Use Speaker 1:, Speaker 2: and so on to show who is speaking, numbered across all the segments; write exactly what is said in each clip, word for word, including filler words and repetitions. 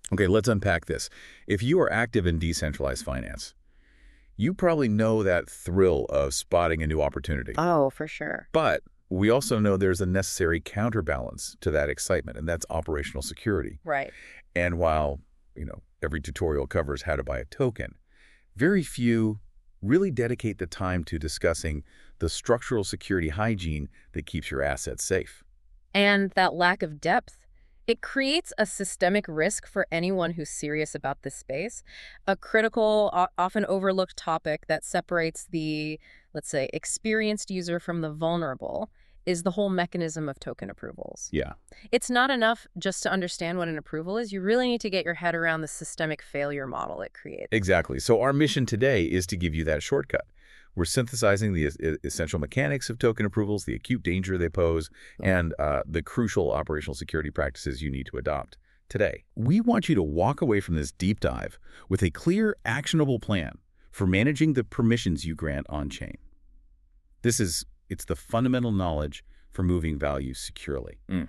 Speaker 1: Okay, let's unpack this. If you are active in decentralized finance, you probably know that thrill of spotting a new opportunity.
Speaker 2: Oh, for sure.
Speaker 1: But we also know there's a necessary counterbalance to that excitement, and that's operational security.
Speaker 2: Right.
Speaker 1: And while, you know, every tutorial covers how to buy a token, very few really dedicate the time to discussing the structural security hygiene that keeps your assets safe.
Speaker 2: And that lack of depth, it creates a systemic risk for anyone who's serious about this space. A critical, o- often overlooked topic that separates the, let's say, experienced user from the vulnerable is the whole mechanism of token approvals.
Speaker 1: Yeah,
Speaker 2: It's not enough just to understand what an approval is. You really need to get your head around the systemic failure model it creates.
Speaker 1: exactly. So our mission today is to give you that shortcut. We're synthesizing the es- essential mechanics of token approvals, the acute danger they pose, and uh, the crucial operational security practices you need to adopt today. We want you to walk away from this deep dive with a clear, actionable plan for managing the permissions you grant on-chain. This is, it's the fundamental knowledge for moving value securely.
Speaker 2: Mm.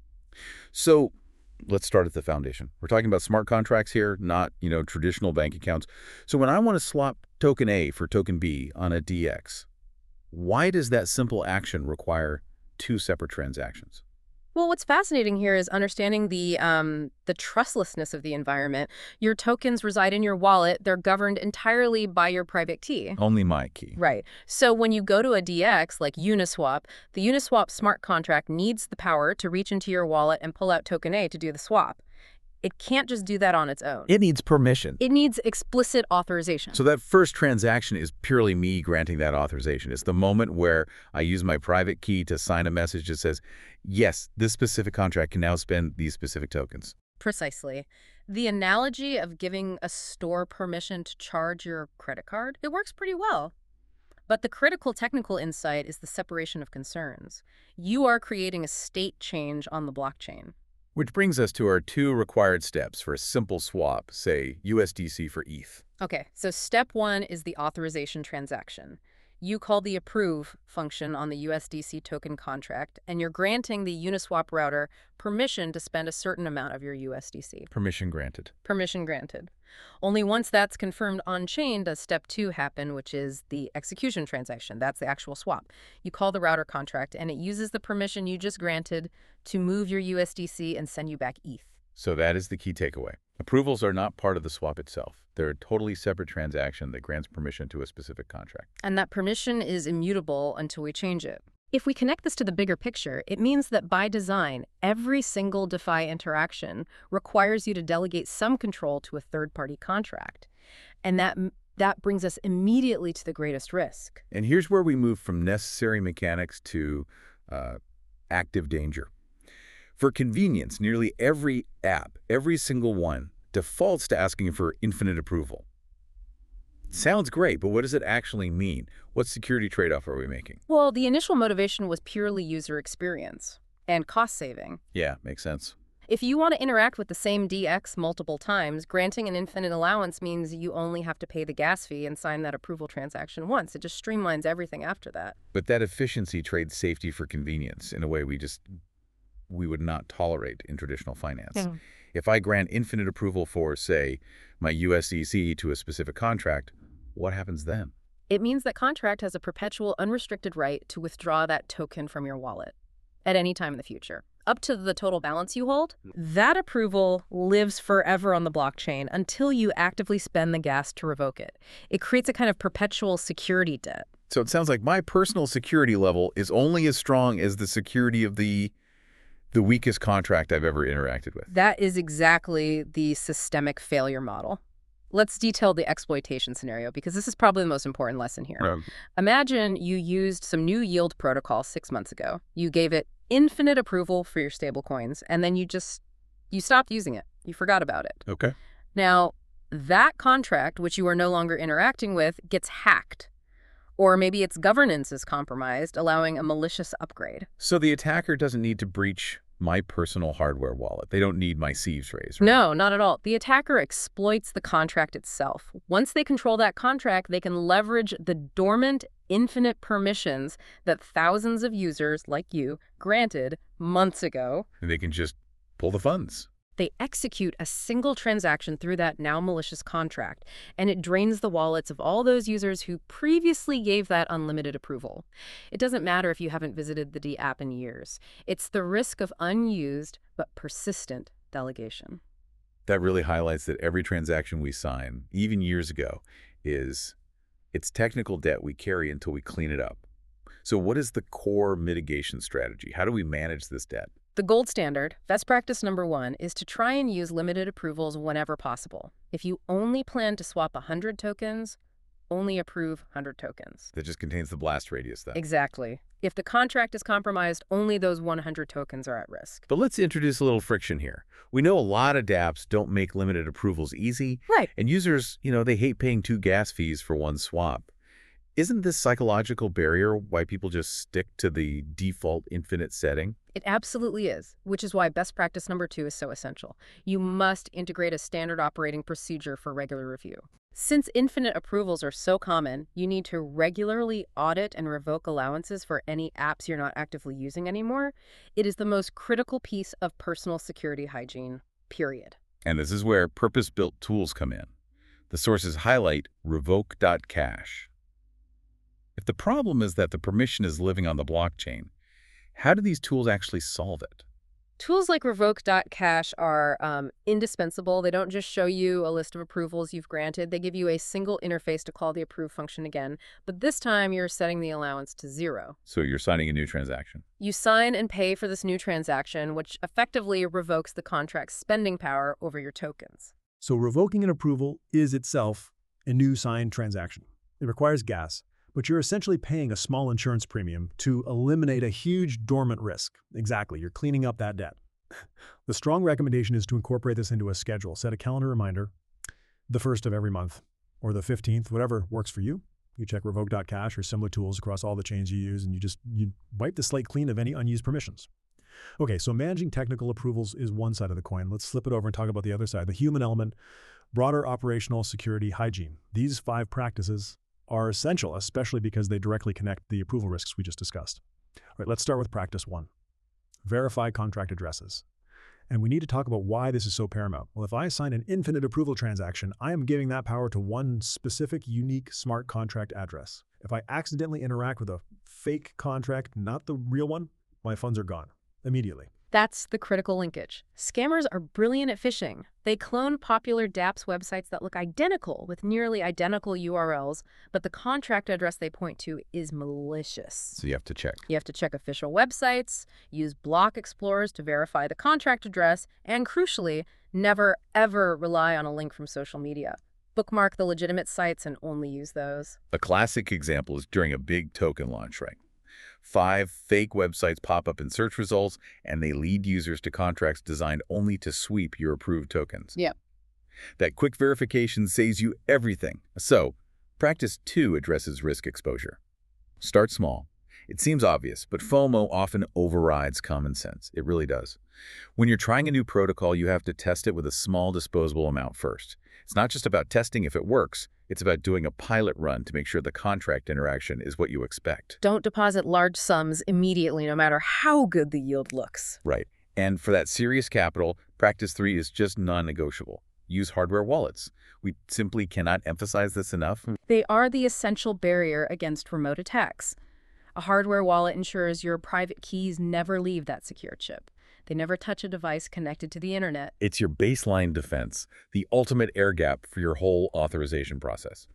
Speaker 1: So let's start at the foundation. We're talking about smart contracts here, not, you know, traditional bank accounts. So when I want to swap token A for token B on a D X, why does that simple action require two separate transactions?
Speaker 2: Well, what's fascinating here is understanding the um, the trustlessness of the environment. Your tokens reside in your wallet. They're governed entirely by your private key.
Speaker 1: Only my key.
Speaker 2: Right. So when you go to a D X like Uniswap, the Uniswap smart contract needs the power to reach into your wallet and pull out token A to do the swap. It can't just do that on its own.
Speaker 1: It needs permission.
Speaker 2: It needs explicit authorization.
Speaker 1: So that first transaction is purely me granting that authorization. It's the moment where I use my private key to sign a message that says, yes, this specific contract can now spend these specific tokens.
Speaker 2: Precisely. The analogy of giving a store permission to charge your credit card, it works pretty well. But the critical technical insight is the separation of concerns. You are creating a state change on the blockchain.
Speaker 1: Which brings us to our two required steps for a simple swap, say U S D C for E T H.
Speaker 2: Okay, so step one is the authorization transaction. You call the approve function on the U S D C token contract, and you're granting the Uniswap router permission to spend a certain amount of your U S D C.
Speaker 1: Permission granted.
Speaker 2: Permission granted. Only once that's confirmed on-chain does step two happen, which is the execution transaction. That's the actual swap. You call the router contract, and it uses the permission you just granted to move your U S D C and send you back E T H.
Speaker 1: So that is the key takeaway. Approvals are not part of the swap itself. They're a totally separate transaction that grants permission to a specific contract.
Speaker 2: And that permission is immutable until we change it. If we connect this to the bigger picture, it means that by design, every single DeFi interaction requires you to delegate some control to a third-party contract. And that that brings us immediately to the greatest risk.
Speaker 1: And here's where we move from necessary mechanics to uh, active danger. For convenience, nearly every app, every single one, defaults to asking for infinite approval. Sounds great, but what does it actually mean? What security trade-off are we making?
Speaker 2: Well, the initial motivation was purely user experience and cost saving.
Speaker 1: Yeah, makes sense.
Speaker 2: If you want to interact with the same D X multiple times, granting an infinite allowance means you only have to pay the gas fee and sign that approval transaction once. It just streamlines everything after that.
Speaker 1: But that efficiency trades safety for convenience in a way we just we would not tolerate in traditional finance.
Speaker 2: Yeah.
Speaker 1: If I grant infinite approval for, say, my U S D C to a specific contract, what happens then?
Speaker 2: It means that contract has a perpetual unrestricted right to withdraw that token from your wallet at any time in the future, up to the total balance you hold. That approval lives forever on the blockchain until you actively spend the gas to revoke it. It creates a kind of perpetual security debt.
Speaker 1: So it sounds like my personal security level is only as strong as the security of the the weakest contract I've ever interacted with.
Speaker 2: That is exactly the systemic failure model. Let's detail the exploitation scenario, because this is probably the most important lesson here.
Speaker 1: Um,
Speaker 2: Imagine you used some new yield protocol six months ago. You gave it infinite approval for your stablecoins, and then you just, you stopped using it. You forgot about it.
Speaker 1: okay.
Speaker 2: Now, that contract, which you are no longer interacting with, gets hacked. Or maybe its governance is compromised, allowing a malicious upgrade.
Speaker 1: So the attacker doesn't need to breach my personal hardware wallet. They don't need my sieves raised. Right?
Speaker 2: No, not at all. The attacker exploits the contract itself. Once they control that contract, they can leverage the dormant, infinite permissions that thousands of users like you granted months ago.
Speaker 1: And they can just pull the funds.
Speaker 2: They execute a single transaction through that now malicious contract, and it drains the wallets of all those users who previously gave that unlimited approval. It doesn't matter if you haven't visited the D app in years. It's the risk of unused but persistent delegation.
Speaker 1: That really highlights that every transaction we sign, even years ago, is it's technical debt we carry until we clean it up. So what is the core mitigation strategy? How do we manage this debt?
Speaker 2: The gold standard, best practice number one, is to try and use limited approvals whenever possible. If you only plan to swap one hundred tokens, only approve one hundred tokens.
Speaker 1: That just contains the blast radius, then.
Speaker 2: Exactly. If the contract is compromised, only those one hundred tokens are at risk.
Speaker 1: But let's introduce a little friction here. We know a lot of dApps don't make limited approvals easy.
Speaker 2: Right.
Speaker 1: And users, you know, they hate paying two gas fees for one swap. Isn't this psychological barrier why people just stick to the default infinite setting?
Speaker 2: It absolutely is, which is why best practice number two is so essential. You must integrate a standard operating procedure for regular review. Since infinite approvals are so common, you need to regularly audit and revoke allowances for any apps you're not actively using anymore. It is the most critical piece of personal security hygiene, period.
Speaker 1: And this is where purpose-built tools come in. The sources highlight revoke dot cash. If the problem is that the permission is living on the blockchain, how do these tools actually solve it?
Speaker 2: Tools like revoke dot cash are um, indispensable. They don't just show you a list of approvals you've granted. They give you a single interface to call the approve function again. But this time, you're setting the allowance to zero.
Speaker 1: So you're signing a new transaction.
Speaker 2: You sign and pay for this new transaction, which effectively revokes the contract's spending power over your tokens.
Speaker 3: So revoking an approval is itself a new signed transaction. It requires gas, but you're essentially paying a small insurance premium to eliminate a huge dormant risk. Exactly, you're cleaning up that debt. The strong recommendation is to incorporate this into a schedule. Set a calendar reminder, the first of every month, or the fifteenth, whatever works for you. You check revoke dot cash or similar tools across all the chains you use, and you just you wipe the slate clean of any unused permissions. Okay, so managing technical approvals is one side of the coin. Let's flip it over and talk about the other side, the human element, broader operational security hygiene. These five practices are essential, especially because they directly connect the approval risks we just discussed. All right, let's start with practice one. Verify contract addresses. And we need to talk about why this is so paramount. Well, if I assign an infinite approval transaction, I am giving that power to one specific, unique smart contract address. If I accidentally interact with a fake contract, not the real one, my funds are gone immediately.
Speaker 2: That's the critical linkage. Scammers are brilliant at phishing. They clone popular dApps websites that look identical with nearly identical U R Ls, but the contract address they point to is malicious.
Speaker 1: So you have to check.
Speaker 2: You have to check official websites, use block explorers to verify the contract address, and crucially, never ever rely on a link from social media. Bookmark the legitimate sites and only use those.
Speaker 1: A classic example is during a big token launch, right? Five fake websites pop up in search results, and they lead users to contracts designed only to sweep your approved tokens.
Speaker 2: Yep.
Speaker 1: That quick verification saves you everything. So, practice two addresses risk exposure. Start small. It seems obvious, but FOMO often overrides common sense. It really does. When you're trying a new protocol, you have to test it with a small disposable amount first. It's not just about testing if it works. It's about doing a pilot run to make sure the contract interaction is what you expect.
Speaker 2: Don't deposit large sums immediately, no matter how good the yield looks.
Speaker 1: Right. And for that serious capital, practice three is just non-negotiable. Use hardware wallets. We simply cannot emphasize this enough.
Speaker 2: They are the essential barrier against remote attacks. A hardware wallet ensures your private keys never leave that secure chip. They never touch a device connected to the internet.
Speaker 1: It's your baseline defense, the ultimate air gap for your whole authorization process.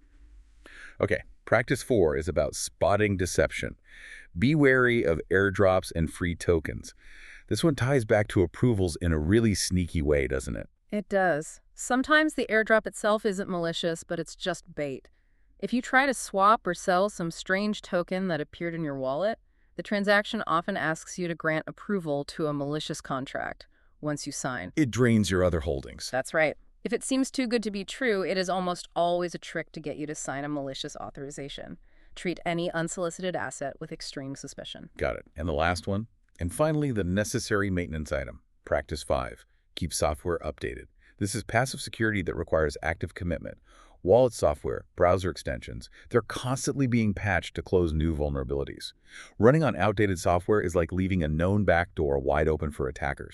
Speaker 1: Okay, practice four is about spotting deception. Be wary of airdrops and free tokens. This one ties back to approvals in a really sneaky way, doesn't it?
Speaker 2: It does. Sometimes the airdrop itself isn't malicious, but it's just bait. If you try to swap or sell some strange token that appeared in your wallet, the transaction often asks you to grant approval to a malicious contract once you sign.
Speaker 1: It drains your other holdings.
Speaker 2: That's right. If it seems too good to be true, it is almost always a trick to get you to sign a malicious authorization. Treat any unsolicited asset with extreme suspicion.
Speaker 1: Got it. And the last one? And finally, the necessary maintenance item. Practice five. Keep software updated. This is passive security that requires active commitment. Wallet software, browser extensions, they're constantly being patched to close new vulnerabilities. Running on outdated software is like leaving a known backdoor wide open for attackers.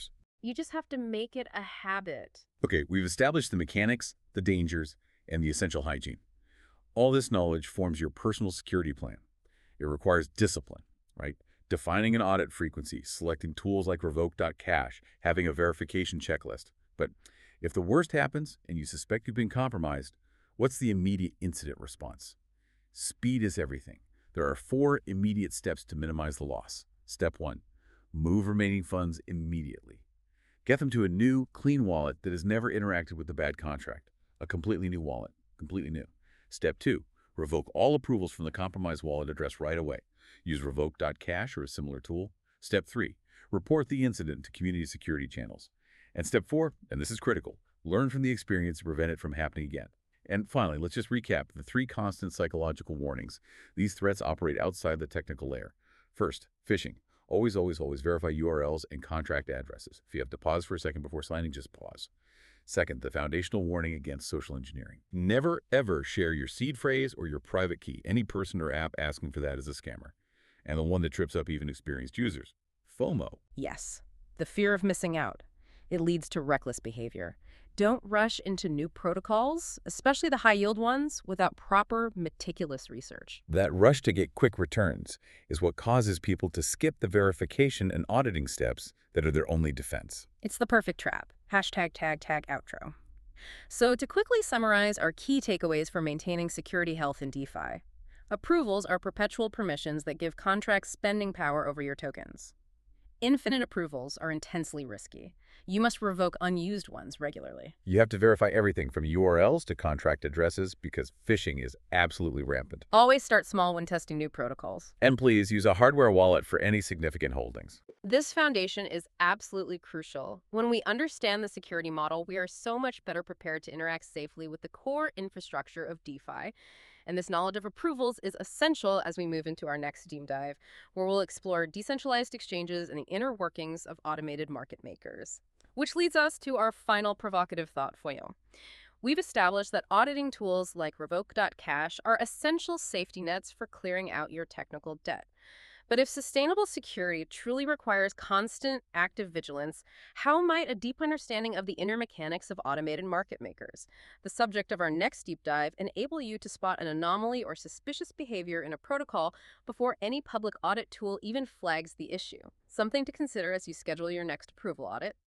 Speaker 2: You just have to make it a habit.
Speaker 1: Okay, we've established the mechanics, the dangers, and the essential hygiene. All this knowledge forms your personal security plan. It requires discipline, right? Defining an audit frequency, selecting tools like revoke.cash, having a verification checklist. But if the worst happens and you suspect you've been compromised, what's the immediate incident response? Speed is everything. There are four immediate steps to minimize the loss. Step one, move remaining funds immediately. Get them to a new, clean wallet that has never interacted with the bad contract. A completely new wallet, completely new. Step two, revoke all approvals from the compromised wallet address right away. Use revoke.cash or a similar tool. Step three, report the incident to community security channels. And step four, and this is critical, learn from the experience to prevent it from happening again. And finally, let's just recap the three constant psychological warnings. These threats operate outside the technical layer. First, phishing. Always, always, always verify U R Ls and contract addresses. If you have to pause for a second before signing, just pause. Second, the foundational warning against social engineering. Never, ever share your seed phrase or your private key. Any person or app asking for that is a scammer. And the one that trips up even experienced users. FOMO.
Speaker 2: Yes, the fear of missing out. It leads to reckless behavior. Don't rush into new protocols, especially the high-yield ones, without proper, meticulous research.
Speaker 1: That rush to get quick returns is what causes people to skip the verification and auditing steps that are their only defense.
Speaker 2: It's the perfect trap. Hashtag tag tag outro. So to quickly summarize our key takeaways for maintaining security health in DeFi. Approvals are perpetual permissions that give contracts spending power over your tokens. Infinite approvals are intensely risky. You must revoke unused ones regularly.
Speaker 1: You have to verify everything from U R Ls to contract addresses because phishing is absolutely rampant.
Speaker 2: Always start small when testing new protocols.
Speaker 1: And please use a hardware wallet for any significant holdings.
Speaker 2: This foundation is absolutely crucial. When we understand the security model, we are so much better prepared to interact safely with the core infrastructure of DeFi. And this knowledge of approvals is essential as we move into our next deep dive, where we'll explore decentralized exchanges and the inner workings of automated market makers. Which leads us to our final provocative thought for you. We've established that auditing tools like revoke.cash are essential safety nets for clearing out your technical debt. But if sustainable security truly requires constant active vigilance, how might a deep understanding of the inner mechanics of automated market makers, the subject of our next deep dive, enable you to spot an anomaly or suspicious behavior in a protocol before any public audit tool even flags the issue? Something to consider as you schedule your next approval audit.